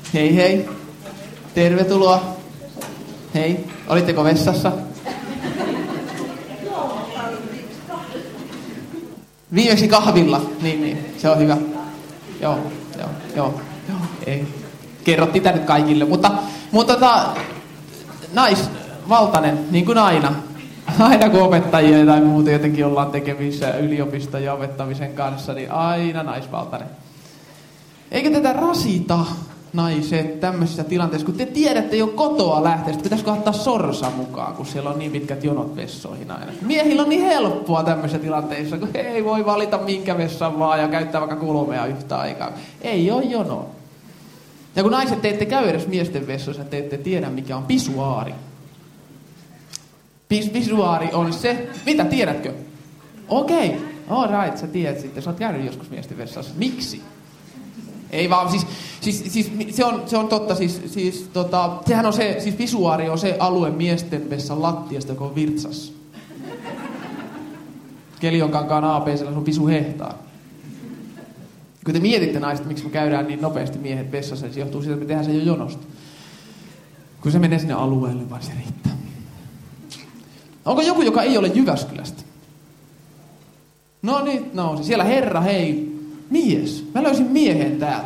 Hei hei. Tervetuloa. Hei, olitteko vessassa? Viimeksi kahvilla. Niin, se on hyvä. Joo. Ei. Kerrot tätä nyt kaikille, mutta naisvaltainen, niin kuin aina. Aina kun opettajia tai muuta jotenkin ollaan tekemissä yliopiston ja opettamisen kanssa, niin aina naisvaltainen. Eikö tätä rasita naiset tämmöisissä tilanteissa, kun te tiedätte jo kotoa lähteestä, pitäisikö ottaa sorsa mukaan, kun siellä on niin pitkät jonot vessoihin aina. Miehillä on niin helppoa tämmöisissä tilanteissa, kun ei voi valita minkä vessan vaan ja käyttää vaikka 3 yhtä aikaa. Ei ole jonoa. Ja kun naiset te ette käy edes miesten vessoissa, te ette tiedä mikä on pisuaari. Pisuaari on se, mitä tiedätkö? Okei, all right, sä tiedät sitten, sä oot käynyt joskus miesten vessassa. Miksi? Ei vaan, siis se on totta, sehän on se, siis pisuaari on se alue miesten vessan lattiasta, joka on virtsassa. Keljonkankaan AP:llä on pisuhehtaa. Kun te mietitte naiset, miksi me käydään niin nopeasti miehet vessassa, niin se johtuu siitä, että me tehdään se jo jonosta. Kun se menee sinne alueelle, vaan se riittää. Onko joku, joka ei ole Jyväskylästä? No niin, nousi. Siellä herra, hei. Mies. Mä löysin miehen täältä.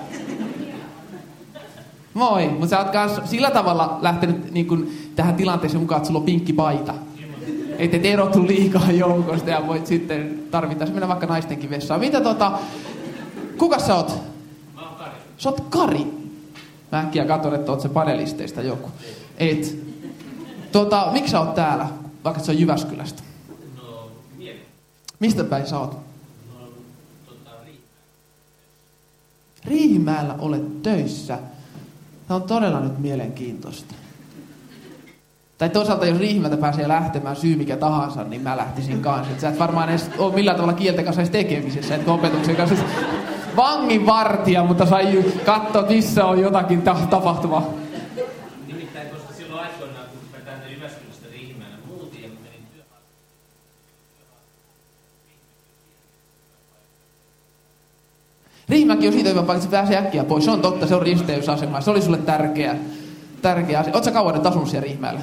Moi. Mutta sä oot kans sillä tavalla lähtenyt niin kun, tähän tilanteeseen mukaan, että sulla on pinkki paita. Että et erottu liikaa joukosta ja voit sitten tarvittaessa mennä vaikka naistenkin vessaan. Kuka sä oot? Mä oon Kari. Sä oot Kari. Mä äkkiä katson, että oot se panelisteista joku. Et. Miksi sä oot täällä? Vaikka se on Jyväskylästä. No, mieli. Mistä päin sä oot? No, Riihimäellä. Riihimäellä olet töissä. Tämä on todella nyt mielenkiintoista. Tai toisaalta, jos Riihimäeltä pääsee lähtemään syy mikä tahansa, niin mä lähtisin kanssa. Et sä et varmaan edes ole millään tavalla kielten kanssa edes tekemisessä, etkä opetuksen kanssa. Vanginvartija, mutta sai katsoa, missä on jotakin tapahtumaa. Nimittäin, koska silloin aikoinaan, kun mä tänne Jyväskylästä Riihimäellä muutin ja menin työhaastatteluun. Riihimäki on siitä hyvä paikka, että se pääsee äkkiä pois. Se on totta, se on risteysasema. Se oli sulle tärkeä asia. Ootko sä kauan nyt asunut siellä Riihimäellä?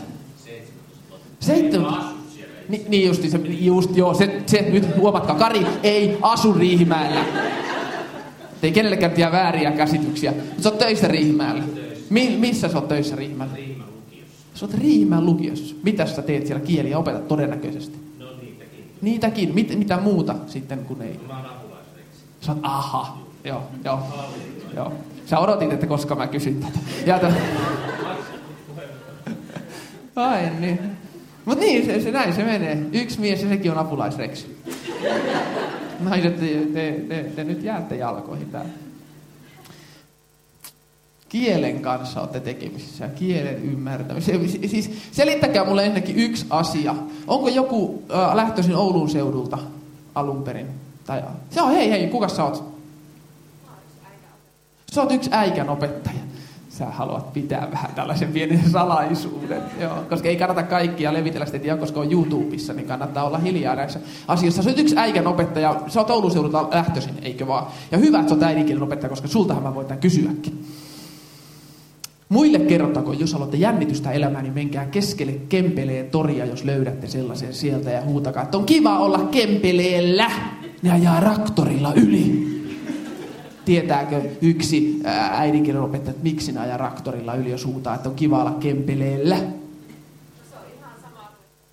7 vuotta. Niin se nyt huomatkaa, Kari ei asu Riihimäellä. Ei kenellekään tiedä vääriä käsityksiä. Sä oot töissä Riihimäellä. Missä sä oot töissä Riihimäellä? Riihimäen lukiossa. Sä oot Riihimäen lukiossa. Mitäs sä teet siellä kieliä? Opetat todennäköisesti. No Niitäkin. Mitä muuta sitten kun ei? Mä oon apulaisreksi. Sä oot aha. Joo. Sä odotit, että koska mä kysyn tätä. Ai niin. Mut niin, se näin se menee. Yksi mies ja sekin on apulaisreksi. Naiset, te nyt jäätte jalkoihin täällä. Kielen kanssa olette tekemisissä ja kielen ymmärtämisessä. Siis selittäkää mulle ennenkin yksi asia. Onko joku lähtöisin Oulun seudulta alun perin? Se on hei, kuka sä oot? Sä oot yksi äikän opettaja. Sä haluat pitää vähän tällaisen pienen salaisuuden. Joo, koska ei kannata kaikkia levitellä sitä tiedä, koska on YouTubessa, niin kannattaa olla hiljaa näissä asioissa. Sä oot yksi äikän opettaja. Sä oot Oulun seudulta lähtöisin, eikö vaan? Ja hyvä, että sä oot äidinkielen opettaja, koska sultahan mä voin tämän kysyäkin. Muille kerrottakoon, jos haluatte jännitystä elämään, niin menkää keskelle Kempeleen toria, jos löydätte sellaisen sieltä ja huutakaa, että on kiva olla Kempeleellä. Ne ajaa traktorilla yli. Tietääkö yksi äidinkielen opettaja, että miksi ne ajaa traktorilla yli, jos huutaa, että on kiva olla Kempeleellä? Se on ihan sama.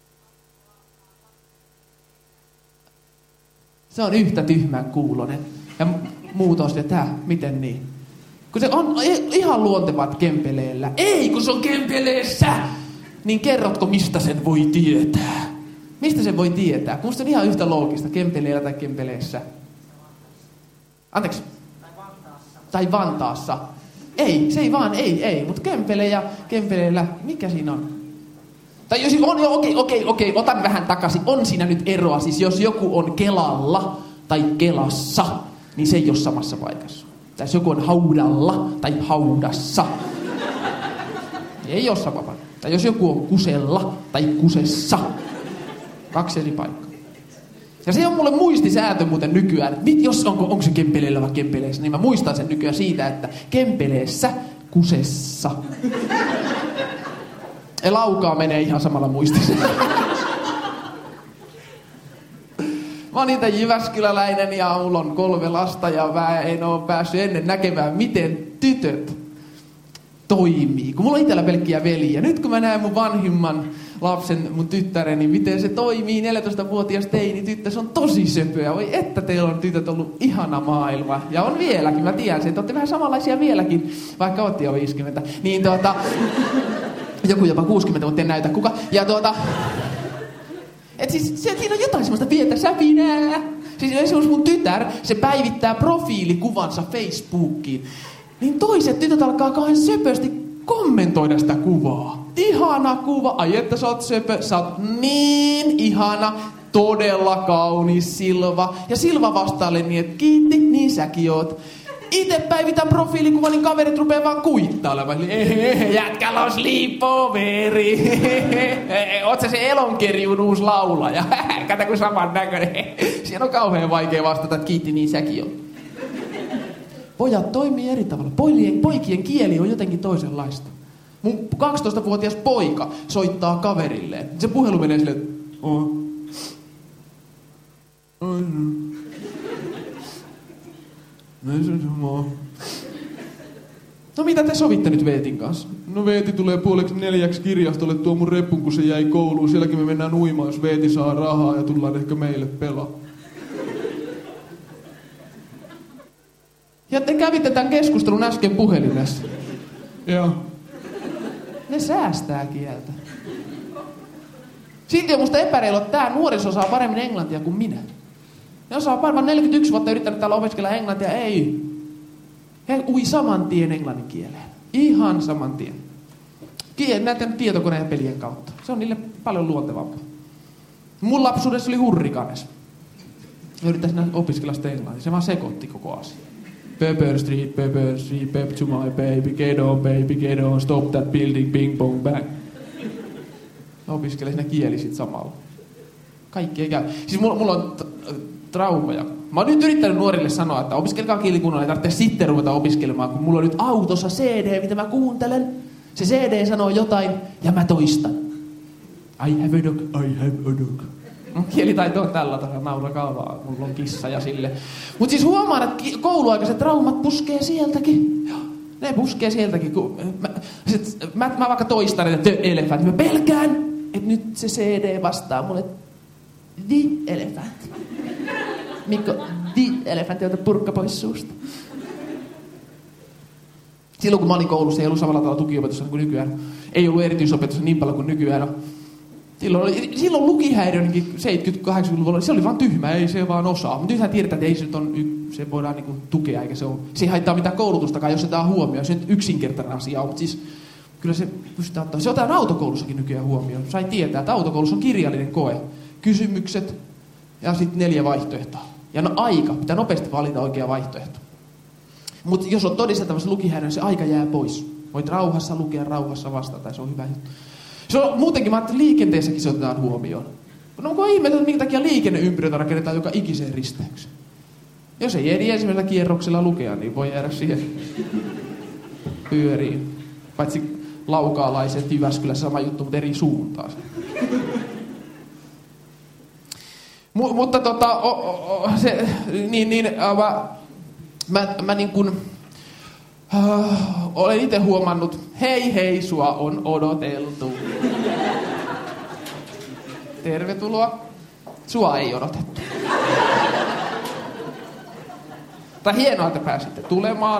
Se on yhtä tyhmän kuulonen. Ja muut on että miten niin? Kun se on ihan luontevat Kempeleellä. Ei, kun se on Kempeleessä! Niin kerrotko, mistä sen voi tietää? Mistä sen voi tietää? Kun se on ihan yhtä loogista, Kempeleellä tai Kempeleessä. Anteeksi. Tai Vantaassa. Ei, se ei vaan, ei. Mutta Kempele ja Kempeleellä, mikä siinä on? Tai jos on, okei, otan vähän takaisin. On siinä nyt eroa. Siis jos joku on Kelalla tai Kelassa, niin se ei ole samassa paikassa. Tai jos joku on haudalla tai haudassa, niin ei ole sama paikka. Tai jos joku on Kusella tai Kusessa, 2 eri paikkaa. Ja se on mulle muistisääntö muuten nykyään. Onko se Kempeleellä vai Kempeleessä, niin mä muistan sen nykyään siitä, että Kempeleessä kusessa. Ja Laukaa menee ihan samalla muistissa. Mä oon itse jyväskyläläinen ja mulla on 3 lasta ja mä en oo päässyt ennen näkemään, miten tytöt toimii. Kun mulla on itsellä pelkkiä veliä. Nyt kun mä näen mun vanhimman lapsen, mun tyttäreni, miten se toimii, 14-vuotias teini tyttö, se on tosi söpöä. Oi että teillä on tytöt ollut ihana maailma. Ja on vieläkin, mä tiedän sen, että ootte vähän samanlaisia vieläkin, vaikka ootte jo 50. Niin joku jopa 60, mutta en näytä kuka. Ja et siis siinä on jotain semmoista pientä säpinää. Siis esimerkiksi mun tytär, se päivittää profiilikuvansa Facebookiin. Niin toiset tytöt alkaa kauhean söpösti kommentoida sitä kuvaa. Ihana kuva, ai että sä oot söpö, sä oot niin ihana, todella kaunis Silva. Ja Silva vastaalle niin, että kiitti, niin säkin oot. Ite päivitän profiilikuvan, niin kaverit rupee vaan kuittailemaan. Jätkällä on sleepoveri. Oot sä se Elonkerjun uusi laulaja? Kato kun saman näköinen. Siinä on kauhean vaikea vastata, että kiitti, niin säkin oot. Pojat toimii eri tavalla. Poikien kieli on jotenkin toisenlaista. Mun 12-vuotias poika soittaa kaverilleen. Se puhelu menee silleen, no mitä te sovitte nyt Veetin kanssa? No Veeti tulee 3:30 kirjastolle tuo mun repun, kun se jäi kouluun. Sielläkin me mennään uimaan, jos Veeti saa rahaa ja tullaan ehkä meille pelaa. Ja te kävitte tämän keskustelun äsken puhelimessa. Joo. Ne säästää kieltä. Silti on musta epäreilu, että tää nuoriso osaa paremmin englantia kuin minä. Ne osaa varmaan 41 vuotta yrittänyt täällä opiskella englantia. Ei. He ui saman tien englannin kieleen. Ihan saman tien. Näiden tietokoneen ja pelien kautta. Se on niille paljon luontevampaa. Mun lapsuudessa oli hurrikanes. Mä yrittäisin opiskella sitä englantia. Se vaan sekoitti koko asia. Pepper Street, pep to my baby, get on, stop that building, ping pong bang. Mä opiskelen siinä kieli sit samalla. Kaikki ei käy. Siis mulla on traumaja. Mä oon nyt yrittänyt nuorille sanoa, että opiskelkaa kielikunnolla, ei tarvitse sitten ruveta opiskelemaan, kun mulla on nyt autossa CD, mitä mä kuuntelen. Se CD sanoo jotain, ja mä toistan. I have a dog, I have a dog. Kielitaito on tällä tavalla, naurakaa vaan, mulla on kissa ja sille. Mut siis huomaan, että kouluaikaiset traumat puskee sieltäkin. Joo, ne puskee sieltäkin. Mä vaikka toistan, että the elephant. Mä pelkään, että nyt se CD vastaa mulle the elephant. Mikko, the elephant, jota purkka pois suusta. Silloin kun mä olin koulussa, ei ollut samalla tavalla tukiopetusta kuin nykyään. Ei ollut erityisopetusta niin paljon kuin nykyään on. Silloin lukihäiriöinkin 70-80-luvulla, se oli vaan tyhmä, ei se vaan osaa. Mutta nythän tiedetään, että ei se nyt on, se voidaan niinku tukea, eikä se ole. Se ei haittaa mitään koulutustakaan, jos se otetaan huomioon. Se on yksinkertainen asia, mutta siis kyllä se pystytään ottaa. Se otetaan autokoulussakin nykyään huomioon. Sai tietää, että autokoulussa on kirjallinen koe. Kysymykset ja sitten 4 vaihtoehtoa. Ja no aika, pitää nopeasti valita oikea vaihtoehto. Mutta jos on todistettavassa lukihäiriö, se aika jää pois. Voit rauhassa lukea, rauhassa vastata, ja se on hyvä juttu. Se on muutenkin, mä ajattelin, liikenteessäkin se otetaan huomioon. No onko ihmeitä, että minkä takia liikenneympyröitä rakennetaan joka ikiseen risteykseen? Jos ei ehdi ensimmäisellä kierroksella lukea, niin voi jäädä siihen pyöriin. Paitsi laukaalaiset Jyväskylässä sama juttu, mutta eri suuntaan. Mutta mä niin kuin olen itse huomannut, hei, sua on odoteltu. Tervetuloa. Sua ei odotettu. Tai hienoa, että pääsitte tulemaan.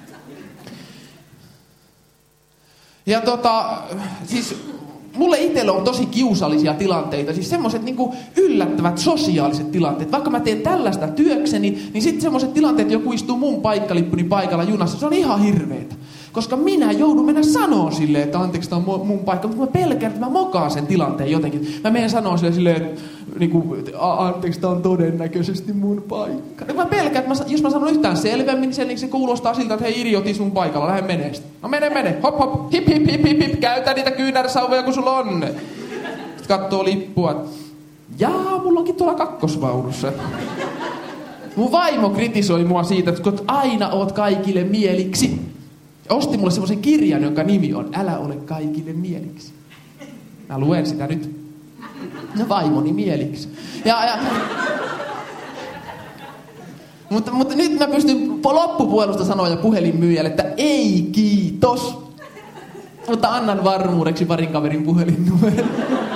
Ja siis mulle itselle on tosi kiusallisia tilanteita, siis semmoiset niinku yllättävät sosiaaliset tilanteet. Vaikka mä teen tällaista työkseni, niin sitten semmoiset tilanteet, joku istuu mun paikkalippuni paikalla junassa, se on ihan hirveetä. Koska minä joudun mennä sanoa silleen, että anteeksi, tämä on mun paikka, mutta mä pelkään, että mä mokaan sen tilanteen jotenkin. Mä menen sanoa silleen, että niinku, anteeksi, tämä on todennäköisesti mun paikka. Ja mä pelkään, että jos mä sanon yhtään selvemmin sen, niin se kuulostaa siltä, että hei idiotis mun paikalla, lähde menee sitä. No mene, hop, hip, käytä niitä kyynärsauvoja, kun sulla on. Sitten katsoo lippua, jaa, mulla onkin tuolla kakkosvaunussa. Mun vaimo kritisoi mua siitä, että aina oot kaikille mieliksi. osti mulle semmoisen kirjan, jonka nimi on Älä ole kaikille mieliksi. Mä luen sitä nyt. No vaimoni mieliksi. Mutta nyt mä pystyn loppupuhelusta sanoa jo puhelinmyyjälle, että ei kiitos. Mutta annan varmuudeksi parin kaverin puhelinnumeron.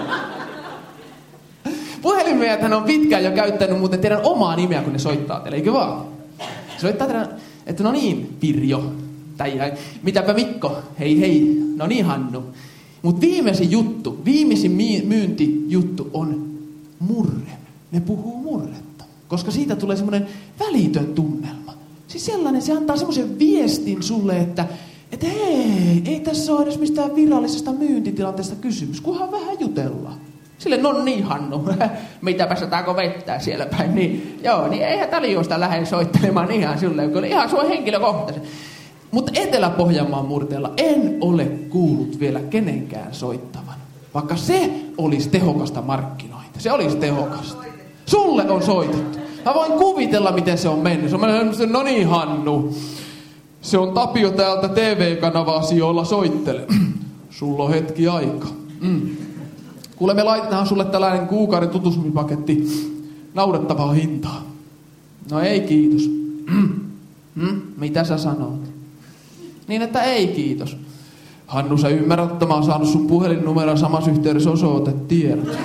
Puhelinmyyjäthän on pitkään jo käyttänyt muuten teidän omaa nimeä, kun ne soittaa teille, eikö vaan? Soittaa teidän, että no niin, Pirjo. Tai mitäpä Mikko, hei, no niin Hannu. Mutta viimeisin myyntijuttu on murre. Ne puhuu murretta, koska siitä tulee semmoinen välitön tunnelma. Siis sellainen, se antaa semmoisen viestin sulle, että hei, ei tässä ole edes mistään virallisesta myyntitilanteesta kysymys, kunhan vähän jutellaan. Sille, no niin Hannu, mitäpä sataako vettää siellä päin, niin joo, niin eihän Taliosta lähde soittelemaan ihan sulle, kun ihan sua henkilökohtaisen. Mutta Etelä-Pohjanmaan murteella en ole kuullut vielä kenenkään soittavan. Vaikka se olisi tehokasta markkinointia. Se olisi tehokasta. Sulle on soitettu. Mä voin kuvitella, miten se on mennyt. Se on mennyt, no niin Hannu. Se on Tapio täältä TV-kanava-asioilla soittelee. Sulla on hetki aika. Kuule, me laitetaan sulle tällainen kuukauden tutustumispaketti naurettavaa hintaa. No ei kiitos. Mitä sä sanot? Niin, että ei kiitos. Hannu, sä ymmärrät, että mä oon saanut sun puhelinnumeron samassa yhteydessä osoitetiedot.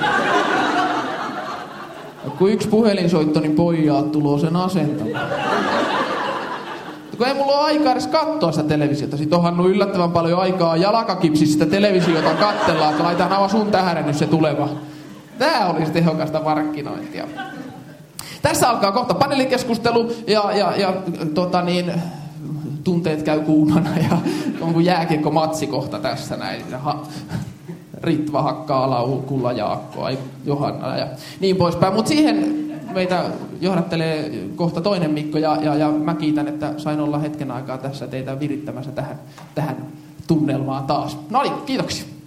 Ja kun yksi puhelinsoitto, niin pojat tuloo sen asentamaan. Kun ei mulla ole aikaa edes katsoa sitä televisiota. Sit on Hannu yllättävän paljon aikaa jalkakipsissä sitä televisiota katsellaan, että laitetaan aivan sun tähdennys se tuleva. Tää olisi tehokasta markkinointia. Tässä alkaa kohta paneelikeskustelu ja tunteet käy kuumana ja on kuin jääkiekko-matsi kohta tässä näin. Ritva hakkaa laukulla Jaakkoa, Johanna ja niin poispäin. Mutta siihen meitä johdattelee kohta toinen Mikko ja mä kiitän, että sain olla hetken aikaa tässä teitä virittämässä tähän tunnelmaan taas. No niin, kiitoksia.